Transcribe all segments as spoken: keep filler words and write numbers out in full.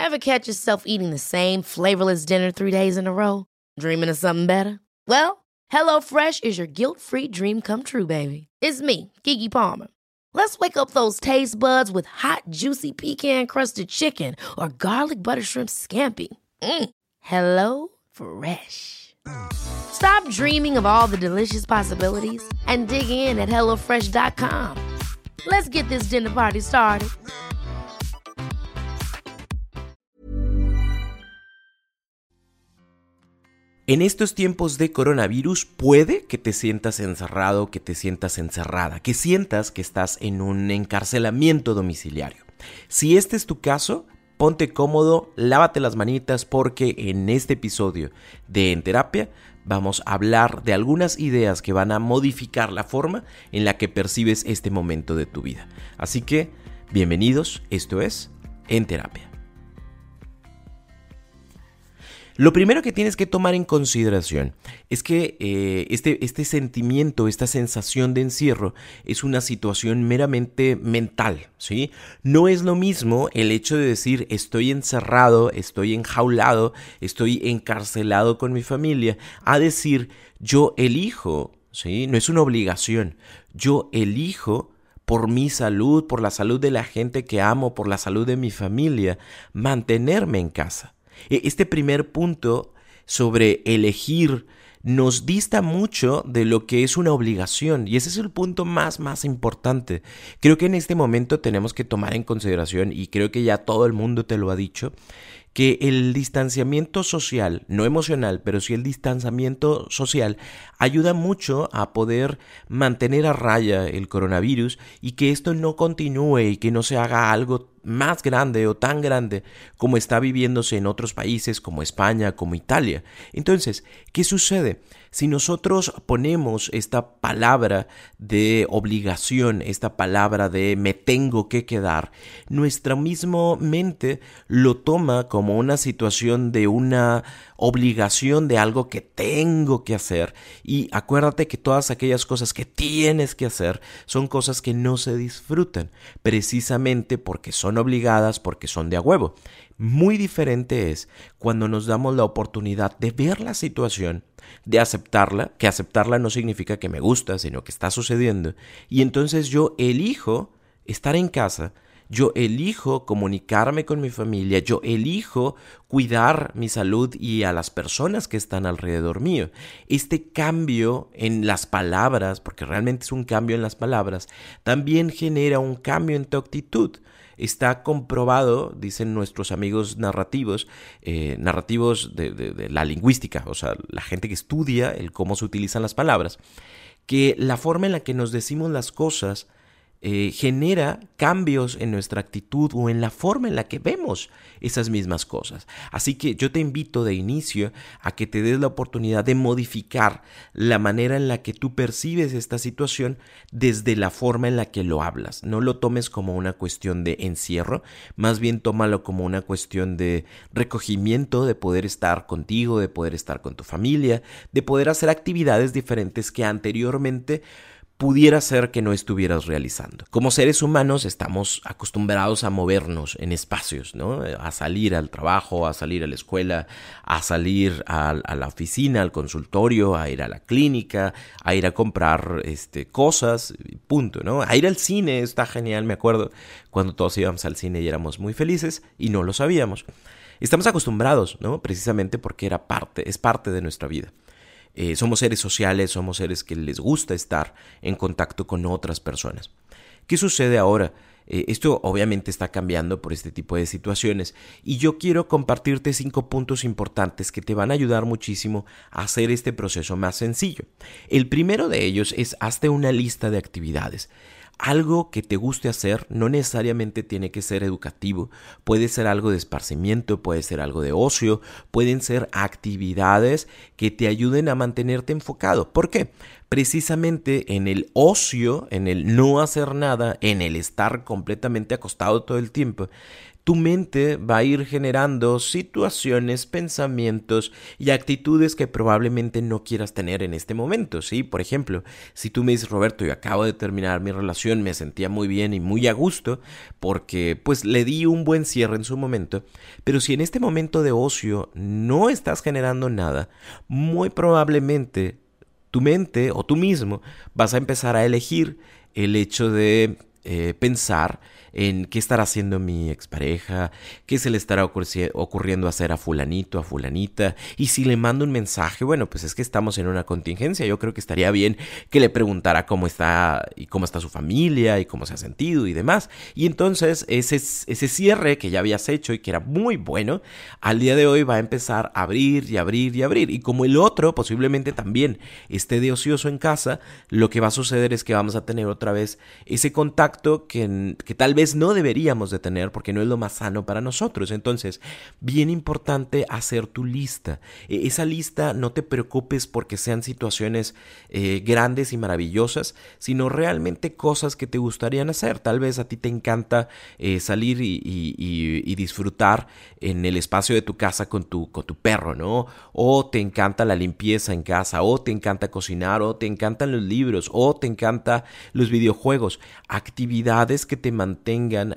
Ever catch yourself eating the same flavorless dinner three days in a row? Dreaming of something better? Well, HelloFresh is your guilt-free dream come true, baby. It's me, Keke Palmer. Let's wake up those taste buds with hot, juicy pecan-crusted chicken or garlic butter shrimp scampi. Mm. Hello Fresh. Stop dreaming of all the delicious possibilities and dig in at hello fresh dot com. Let's get this dinner party started. En estos tiempos de coronavirus puede que te sientas encerrado, que te sientas encerrada, que sientas que estás en un encarcelamiento domiciliario. Si este es tu caso, ponte cómodo, lávate las manitas porque en este episodio de En Terapia vamos a hablar de algunas ideas que van a modificar la forma en la que percibes este momento de tu vida. Así que, bienvenidos, esto es En Terapia. Lo primero que tienes que tomar en consideración es que eh, este, este sentimiento, esta sensación de encierro es una situación meramente mental, ¿sí? No es lo mismo el hecho de decir estoy encerrado, estoy enjaulado, estoy encarcelado con mi familia, a decir yo elijo, ¿sí? No es una obligación, yo elijo por mi salud, por la salud de la gente que amo, por la salud de mi familia, mantenerme en casa. Este primer punto sobre elegir nos dista mucho de lo que es una obligación y ese es el punto más, más importante. Creo que en este momento tenemos que tomar en consideración, y creo que ya todo el mundo te lo ha dicho, que el distanciamiento social, no emocional, pero sí el distanciamiento social, ayuda mucho a poder mantener a raya el coronavirus y que esto no continúe y que no se haga algo más grande o tan grande como está viviéndose en otros países como España, como Italia. Entonces, ¿qué sucede? Si nosotros ponemos esta palabra de obligación, esta palabra de me tengo que quedar, nuestra misma mente lo toma como una situación de una obligación de algo que tengo que hacer. Y acuérdate que todas aquellas cosas que tienes que hacer son cosas que no se disfrutan, precisamente porque son obligadas, porque son de a huevo. Muy diferente es cuando nos damos la oportunidad de ver la situación, de aceptarla, que aceptarla no significa que me gusta, sino que está sucediendo, y entonces yo elijo estar en casa, yo elijo comunicarme con mi familia, yo elijo cuidar mi salud y a las personas que están alrededor mío. Este cambio en las palabras, porque realmente es un cambio en las palabras, también genera un cambio en tu actitud. Está comprobado, dicen nuestros amigos narrativos, eh, narrativos de, de, de la lingüística, o sea, la gente que estudia el cómo se utilizan las palabras, que la forma en la que nos decimos las cosas eh, genera cambios en nuestra actitud o en la forma en la que vemos esas mismas cosas. Así que yo te invito de inicio a que te des la oportunidad de modificar la manera en la que tú percibes esta situación desde la forma en la que lo hablas. No lo tomes como una cuestión de encierro, más bien tómalo como una cuestión de recogimiento, de poder estar contigo, de poder estar con tu familia, de poder hacer actividades diferentes que anteriormente pudiera ser que no estuvieras realizando. Como seres humanos estamos acostumbrados a movernos en espacios, ¿no? A salir al trabajo, a salir a la escuela, a salir a, a la oficina, al consultorio, a ir a la clínica, a ir a comprar este, cosas, punto, ¿no? A ir al cine, está genial, me acuerdo cuando todos íbamos al cine y éramos muy felices y no lo sabíamos. Estamos acostumbrados, ¿no? Precisamente porque era parte, es parte de nuestra vida. Eh, somos seres sociales, somos seres que les gusta estar en contacto con otras personas. ¿Qué sucede ahora? Eh, esto obviamente está cambiando por este tipo de situaciones y yo quiero compartirte cinco puntos importantes que te van a ayudar muchísimo a hacer este proceso más sencillo. El primero de ellos es hazte una lista de actividades. Algo que te guste hacer no necesariamente tiene que ser educativo, puede ser algo de esparcimiento, puede ser algo de ocio, pueden ser actividades que te ayuden a mantenerte enfocado. ¿Por qué? Precisamente en el ocio, en el no hacer nada, en el estar completamente acostado todo el tiempo, tu mente va a ir generando situaciones, pensamientos y actitudes que probablemente no quieras tener en este momento, ¿sí? Por ejemplo, si tú me dices, Roberto, yo acabo de terminar mi relación, me sentía muy bien y muy a gusto porque pues le di un buen cierre en su momento, pero si en este momento de ocio no estás generando nada, muy probablemente tu mente o tú mismo vas a empezar a elegir el hecho de eh, pensar en qué estará haciendo mi expareja, qué se le estará ocurri- ocurriendo hacer a fulanito, a fulanita, y si le mando un mensaje, bueno, pues es que estamos en una contingencia, yo creo que estaría bien que le preguntara cómo está y cómo está su familia y cómo se ha sentido y demás, y entonces ese, ese cierre que ya habías hecho y que era muy bueno, al día de hoy va a empezar a abrir y abrir y abrir, y como el otro posiblemente también esté de ocioso en casa, lo que va a suceder es que vamos a tener otra vez ese contacto que, que tal vez no deberíamos de tener porque no es lo más sano para nosotros. Entonces, bien importante hacer tu lista. Esa lista no te preocupes porque sean situaciones eh, grandes y maravillosas, sino realmente cosas que te gustarían hacer. Tal vez a ti te encanta eh, salir y, y, y, y disfrutar en el espacio de tu casa con tu, con tu perro, ¿no? O te encanta la limpieza en casa, o te encanta cocinar, o te encantan los libros, o te encantan los videojuegos. Actividades que te mantengan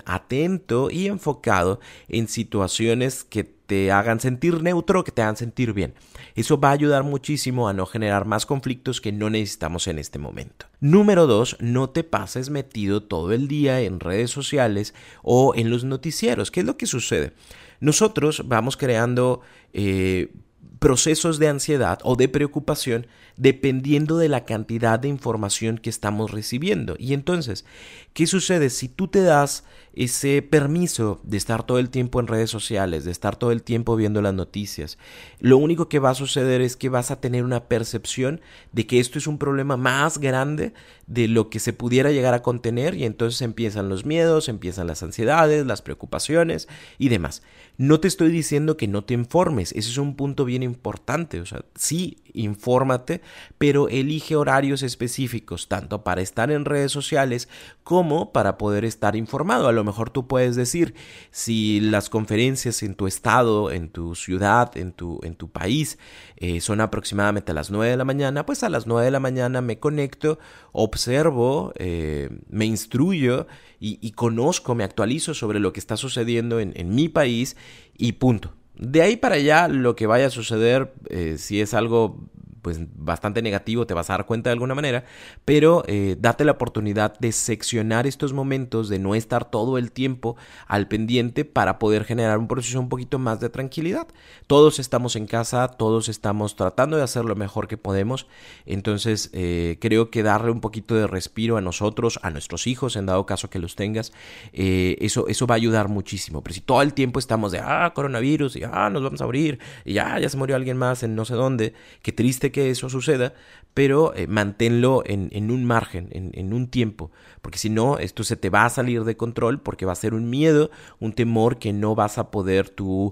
atento y enfocado en situaciones que te hagan sentir neutro, que te hagan sentir bien. Eso va a ayudar muchísimo a no generar más conflictos que no necesitamos en este momento. Número dos, no te pases metido todo el día en redes sociales o en los noticieros. ¿Qué es lo que sucede? Nosotros vamos creando eh, procesos de ansiedad o de preocupación dependiendo de la cantidad de información que estamos recibiendo. Y entonces, ¿qué sucede? Si tú te das ese permiso de estar todo el tiempo en redes sociales, de estar todo el tiempo viendo las noticias, lo único que va a suceder es que vas a tener una percepción de que esto es un problema más grande de lo que se pudiera llegar a contener, y entonces empiezan los miedos, empiezan las ansiedades, las preocupaciones y demás. No te estoy diciendo que no te informes, ese es un punto bien importante, o sea, sí, infórmate, pero elige horarios específicos, tanto para estar en redes sociales como para poder estar informado. A lo mejor tú puedes decir, si las conferencias en tu estado, en tu ciudad, en tu, en tu país eh, son aproximadamente a las nueve de la mañana, pues a las nueve de la mañana me conecto, observo, eh, me instruyo y, y conozco, me actualizo sobre lo que está sucediendo en, en mi país y punto. De ahí para allá, lo que vaya a suceder, eh, si es algo pues bastante negativo, te vas a dar cuenta de alguna manera, pero eh, date la oportunidad de seccionar estos momentos, de no estar todo el tiempo al pendiente para poder generar un proceso un poquito más de tranquilidad. Todos estamos en casa, todos estamos tratando de hacer lo mejor que podemos, entonces eh, creo que darle un poquito de respiro a nosotros, a nuestros hijos, en dado caso que los tengas, eh, eso, eso va a ayudar muchísimo. Pero si todo el tiempo estamos de, ah, coronavirus, y ah, nos vamos a morir, y ya, ya se murió alguien más en no sé dónde, qué triste que eso suceda, pero eh, manténlo en, en un margen, en, en un tiempo, porque si no, esto se te va a salir de control, porque va a ser un miedo, un temor que no vas a poder tú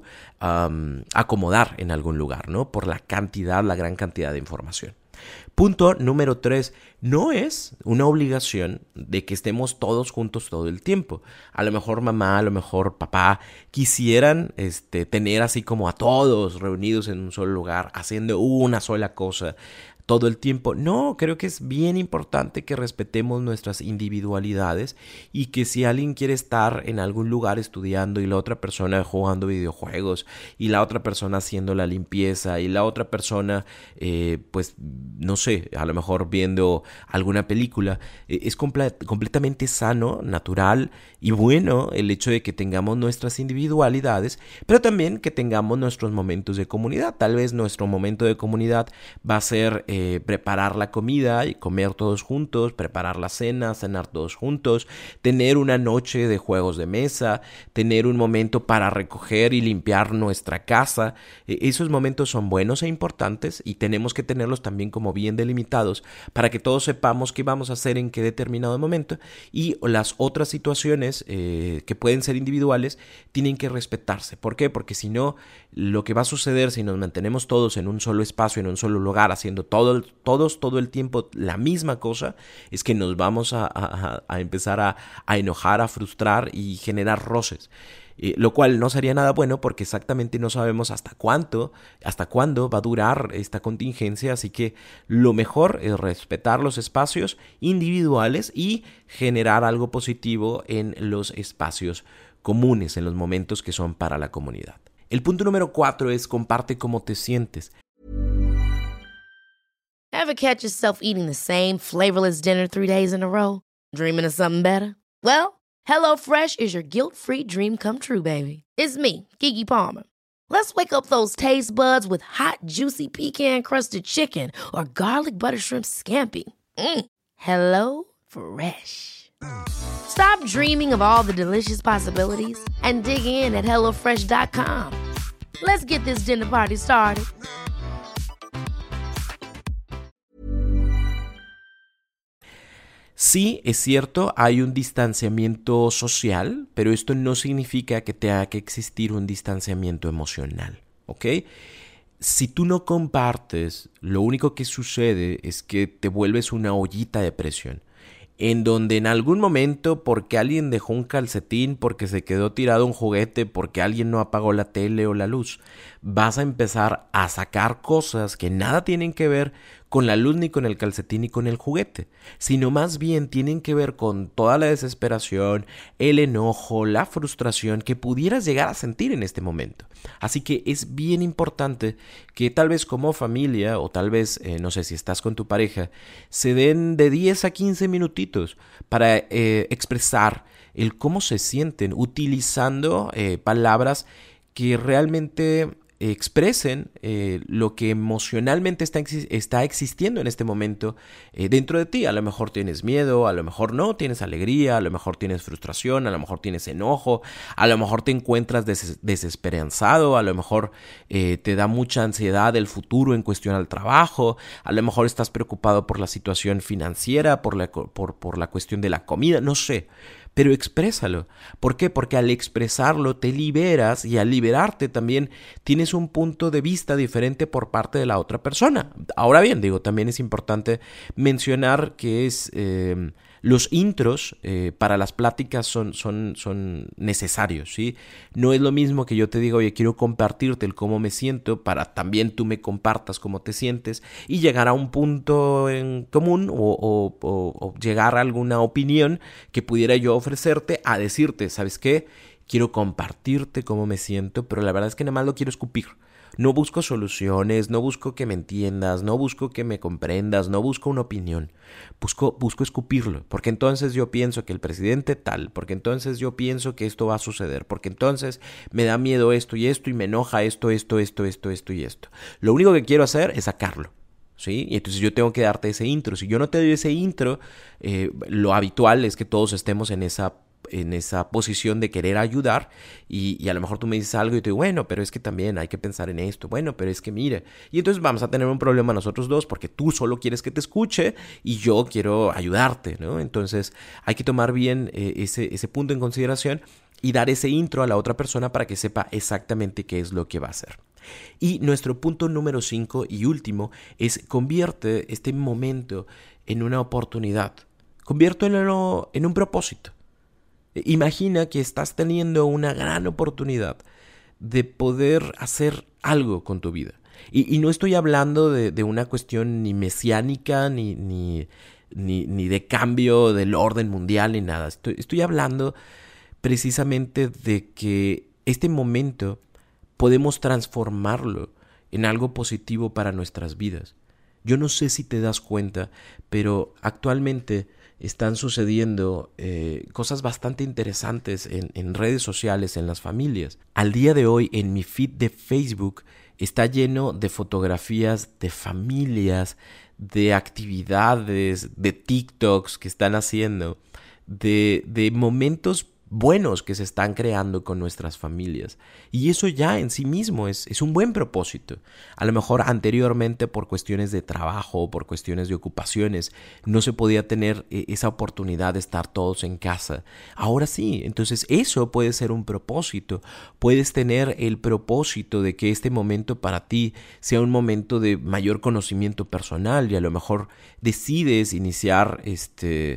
um, acomodar en algún lugar, ¿no? Por la cantidad, la gran cantidad de información. Punto número tres, no es una obligación de que estemos todos juntos todo el tiempo. A lo mejor mamá, a lo mejor papá quisieran este, tener así como a todos reunidos en un solo lugar, haciendo una sola cosa todo el tiempo. No, creo que es bien importante que respetemos nuestras individualidades y que si alguien quiere estar en algún lugar estudiando y la otra persona jugando videojuegos y la otra persona haciendo la limpieza y la otra persona eh, pues no sé, a lo mejor viendo alguna película, eh, es comple- completamente sano, natural y bueno el hecho de que tengamos nuestras individualidades, pero también que tengamos nuestros momentos de comunidad. Tal vez nuestro momento de comunidad va a ser Eh, preparar la comida y comer todos juntos, preparar la cena, cenar todos juntos, tener una noche de juegos de mesa, tener un momento para recoger y limpiar nuestra casa. Eh, esos momentos son buenos e importantes y tenemos que tenerlos también como bien delimitados para que todos sepamos qué vamos a hacer en qué determinado momento, y las otras situaciones eh, que pueden ser individuales tienen que respetarse. ¿Por qué? Porque si no, lo que va a suceder si nos mantenemos todos en un solo espacio, en un solo lugar, haciendo todo Todo, todos todo el tiempo la misma cosa, es que nos vamos a, a, a empezar a, a enojar, a frustrar y generar roces. Eh, lo cual no sería nada bueno porque exactamente no sabemos hasta cuánto, hasta cuándo va a durar esta contingencia, así que lo mejor es respetar los espacios individuales y generar algo positivo en los espacios comunes, en los momentos que son para la comunidad. El punto número cuatro es comparte cómo te sientes. Ever catch yourself eating the same flavorless dinner three days in a row? Dreaming of something better? Well, HelloFresh is your guilt-free dream come true, baby. It's me, Keke Palmer. Let's wake up those taste buds with hot, juicy pecan-crusted chicken or garlic butter shrimp scampi. Mm. Hello Fresh. Stop dreaming of all the delicious possibilities and dig in at hello fresh dot com. Let's get this dinner party started. Sí, es cierto, hay un distanciamiento social, pero esto no significa que tenga que existir un distanciamiento emocional, ¿ok? Si tú no compartes, lo único que sucede es que te vuelves una ollita de presión, en donde en algún momento, porque alguien dejó un calcetín, porque se quedó tirado un juguete, porque alguien no apagó la tele o la luz, vas a empezar a sacar cosas que nada tienen que ver con la luz, ni con el calcetín, ni con el juguete, sino más bien tienen que ver con toda la desesperación, el enojo, la frustración que pudieras llegar a sentir en este momento. Así que es bien importante que tal vez como familia, o tal vez, eh, no sé si estás con tu pareja, se den de diez a quince minutitos para eh, expresar el cómo se sienten, utilizando eh, palabras que realmente expresen eh, lo que emocionalmente está, está existiendo en este momento eh, dentro de ti. A lo mejor tienes miedo, a lo mejor no, tienes alegría, a lo mejor tienes frustración, a lo mejor tienes enojo, a lo mejor te encuentras des- desesperanzado, a lo mejor eh, te da mucha ansiedad el futuro en cuestión al trabajo, a lo mejor estás preocupado por la situación financiera, por la, por, por la cuestión de la comida, no sé. Pero exprésalo. ¿Por qué? Porque al expresarlo te liberas, y al liberarte también tienes un punto de vista diferente por parte de la otra persona. Ahora bien, digo, también es importante mencionar que es eh, los intros eh, para las pláticas son, son, son necesarios, ¿sí? No es lo mismo que yo te diga, oye, quiero compartirte el cómo me siento, para también tú me compartas cómo te sientes y llegar a un punto en común o, o, o, o llegar a alguna opinión que pudiera yo ofrecerte, a decirte, ¿sabes qué? Quiero compartirte cómo me siento, pero la verdad es que nada más lo quiero escupir. No busco soluciones, no busco que me entiendas, no busco que me comprendas, no busco una opinión. Busco, busco escupirlo, porque entonces yo pienso que el presidente tal, porque entonces yo pienso que esto va a suceder, porque entonces me da miedo esto y esto y me enoja esto, esto, esto, esto, esto y esto. Lo único que quiero hacer es sacarlo. ¿Sí? Y entonces yo tengo que darte ese intro. Si yo no te doy ese intro, eh, lo habitual es que todos estemos en esa en esa posición de querer ayudar y, y a lo mejor tú me dices algo y te digo, bueno, pero es que también hay que pensar en esto, bueno, pero es que mira, y entonces vamos a tener un problema nosotros dos porque tú solo quieres que te escuche y yo quiero ayudarte, ¿no? Entonces hay que tomar bien eh, ese, ese punto en consideración y dar ese intro a la otra persona para que sepa exactamente qué es lo que va a hacer. Y nuestro punto número cinco y último es: convierte este momento en una oportunidad, conviértelo en un propósito. Imagina que estás teniendo una gran oportunidad de poder hacer algo con tu vida. Y, y no estoy hablando de, de una cuestión ni mesiánica, ni, ni, ni, ni de cambio del orden mundial, ni nada. Estoy, estoy hablando precisamente de que este momento podemos transformarlo en algo positivo para nuestras vidas. Yo no sé si te das cuenta, pero actualmente están sucediendo eh, cosas bastante interesantes en, en redes sociales, en las familias. Al día de hoy, en mi feed de Facebook está lleno de fotografías de familias, de actividades, de TikToks que están haciendo, de, de momentos buenos que se están creando con nuestras familias. Y eso ya en sí mismo es, es un buen propósito. A lo mejor anteriormente, por cuestiones de trabajo, por cuestiones de ocupaciones, no se podía tener esa oportunidad de estar todos en casa. Ahora sí, entonces eso puede ser un propósito. Puedes tener el propósito de que este momento para ti sea un momento de mayor conocimiento personal y a lo mejor decides iniciar este...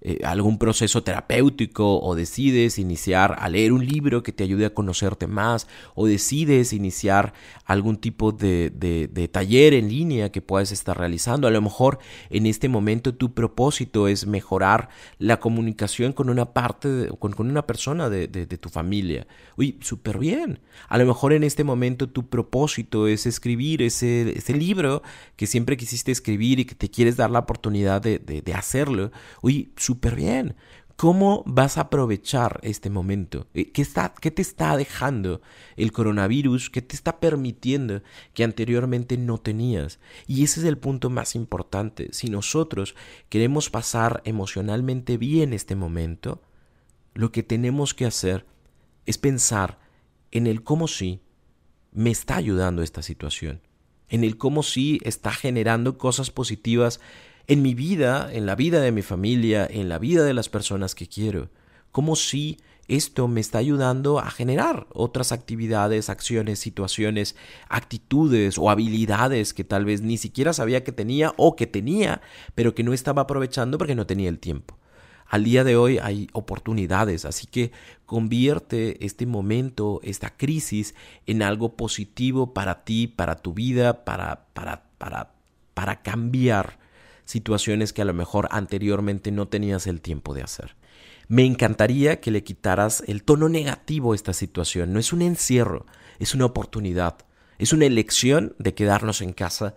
eh, algún proceso terapéutico, o decides iniciar a leer un libro que te ayude a conocerte más, o decides iniciar algún tipo de, de, de taller en línea que puedas estar realizando. A lo mejor en este momento tu propósito es mejorar la comunicación con una parte, de, con, con una persona de, de, de tu familia. Uy, súper bien. A lo mejor en este momento tu propósito es escribir ese, ese libro que siempre quisiste escribir y que te quieres dar la oportunidad de, de, de hacerlo. Uy, súper bien. ¿Cómo vas a aprovechar este momento? ¿Qué, está, ¿Qué te está dejando el coronavirus? ¿Qué te está permitiendo que anteriormente no tenías? Y ese es el punto más importante. Si nosotros queremos pasar emocionalmente bien este momento, lo que tenemos que hacer es pensar en el cómo sí me está ayudando esta situación, en el cómo sí está generando cosas positivas en mi vida, en la vida de mi familia, en la vida de las personas que quiero. Cómo sí esto me está ayudando a generar otras actividades, acciones, situaciones, actitudes o habilidades que tal vez ni siquiera sabía que tenía o que tenía, pero que no estaba aprovechando porque no tenía el tiempo. Al día de hoy hay oportunidades, así que convierte este momento, esta crisis, en algo positivo para ti, para tu vida, para, para, para, para cambiar situaciones que a lo mejor anteriormente no tenías el tiempo de hacer. Me encantaría que le quitaras el tono negativo a esta situación. No es un encierro, es una oportunidad. Es una elección de quedarnos en casa,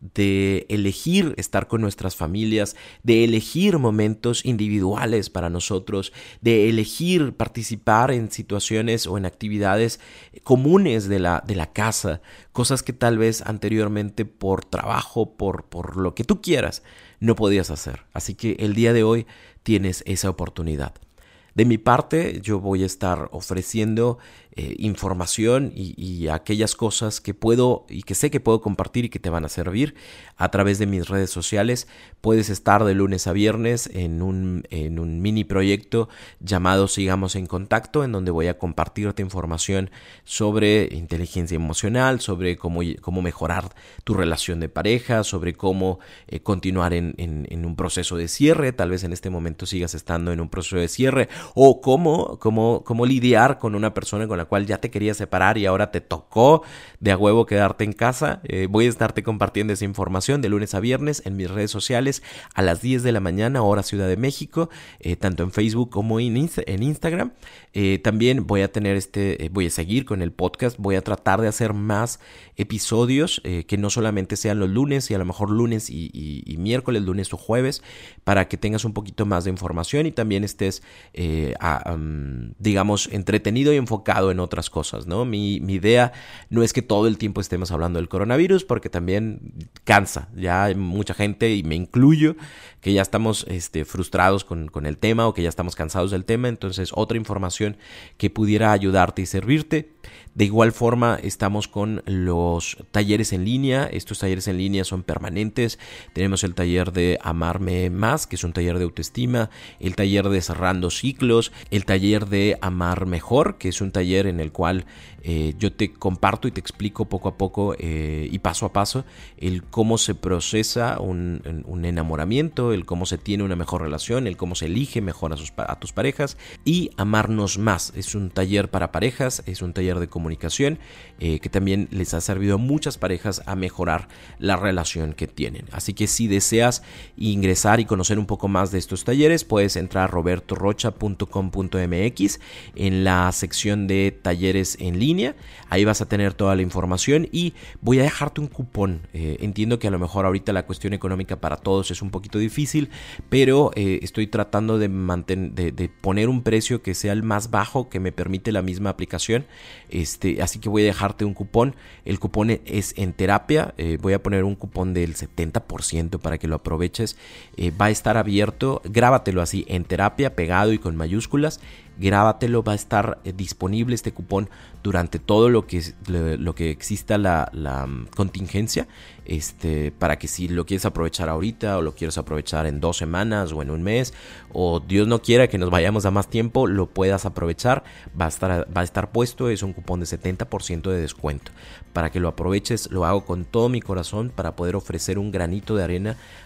de elegir estar con nuestras familias, de elegir momentos individuales para nosotros, de elegir participar en situaciones o en actividades comunes de la, de la casa, cosas que tal vez anteriormente por trabajo, por, por lo que tú quieras, no podías hacer. Así que el día de hoy tienes esa oportunidad. De mi parte, yo voy a estar ofreciendo eh, información y, y aquellas cosas que puedo y que sé que puedo compartir y que te van a servir a través de mis redes sociales. Puedes estar de lunes a viernes en un, en un mini proyecto llamado Sigamos en Contacto, en donde voy a compartirte información sobre inteligencia emocional, sobre cómo, cómo mejorar tu relación de pareja, sobre cómo eh, continuar en, en, en un proceso de cierre. Tal vez en este momento sigas estando en un proceso de cierre, o cómo, cómo, cómo lidiar con una persona con la cual ya te querías separar y ahora te tocó de a huevo quedarte en casa. Eh, voy a estarte compartiendo esa información de lunes a viernes en mis redes sociales a las diez de la mañana, hora Ciudad de México, eh, tanto en Facebook como en, Insta- en Instagram. Eh, también voy a tener este, eh, voy a seguir con el podcast, voy a tratar de hacer más episodios eh, que no solamente sean los lunes y a lo mejor lunes y, y, y miércoles, lunes o jueves, para que tengas un poquito más de información y también estés eh, a, um, digamos entretenido y enfocado en otras cosas, ¿no? Mi, mi idea no es que todo el tiempo estemos hablando del coronavirus, porque también cansa, ya hay mucha gente y me incluyo que ya estamos este, frustrados con, con el tema o que ya estamos cansados del tema. Entonces otra información que pudiera ayudarte y servirte. De igual forma estamos con los talleres en línea. Estos talleres en línea son permanentes. Tenemos el taller de Amarme Más, que es un taller de autoestima, el taller de Cerrando Ciclos, el taller de Amar Mejor, que es un taller en el cual eh, yo te comparto y te explico poco a poco eh, y paso a paso el cómo se procesa un, un enamoramiento, el cómo se tiene una mejor relación, el cómo se elige mejor a, sus, a tus parejas. Y Amarnos Más es un taller para parejas, es un taller de comunicación eh, que también les ha servido a muchas parejas a mejorar la relación que tienen. Así que si deseas ingresar y conocer un poco más de estos talleres, puedes entrar a roberto rocha punto com punto m x en la sección de talleres en línea. Ahí vas a tener toda la información y voy a dejarte un cupón. Eh, entiendo que a lo mejor ahorita la cuestión económica para todos es un poquito difícil, pero eh, estoy tratando de, manten- de, de poner un precio que sea el más bajo que me permite la misma aplicación. Este, así que voy a dejarte un cupón. El cupón es en terapia. Eh, voy a poner un cupón del setenta por ciento para que lo aproveches. Eh, va a estar abierto. Grábatelo así, en terapia, pegado y con mayúsculas. Grábatelo, va a estar eh, disponible este cupón durante todo lo que, lo, lo que exista la, la um, contingencia, este, para que si lo quieres aprovechar ahorita o lo quieres aprovechar en dos semanas o en un mes, o Dios no quiera que nos vayamos a más tiempo, lo puedas aprovechar. Va a estar, va a estar puesto, es un cupón de setenta por ciento de descuento para que lo aproveches. Lo hago con todo mi corazón para poder ofrecer un granito de arena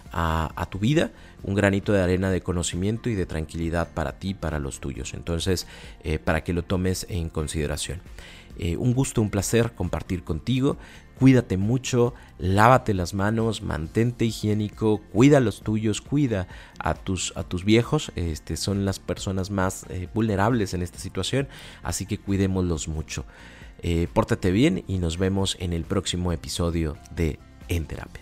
a, a tu vida, un granito de arena de conocimiento y de tranquilidad para ti y para los tuyos. Entonces, eh, para que lo tomes en consideración. Eh, un gusto, un placer compartir contigo. Cuídate mucho, lávate las manos, mantente higiénico, cuida a los tuyos, cuida a tus, a tus viejos. Este, son las personas más eh, vulnerables en esta situación, así que cuidémoslos mucho. Eh, pórtate bien y nos vemos en el próximo episodio de En Terapia.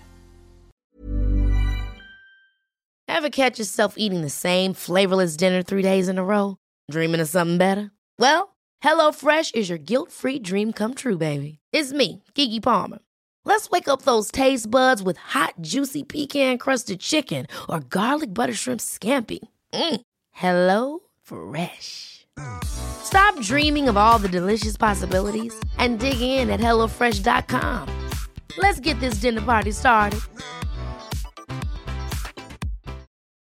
Ever catch yourself eating the same flavorless dinner three days in a row? Dreaming of something better? Well, HelloFresh is your guilt-free dream come true, baby. It's me, Keke Palmer. Let's wake up those taste buds with hot, juicy pecan-crusted chicken or garlic butter shrimp scampi. Mm. Hello Fresh. Stop dreaming of all the delicious possibilities and dig in at hello fresh dot com. Let's get this dinner party started.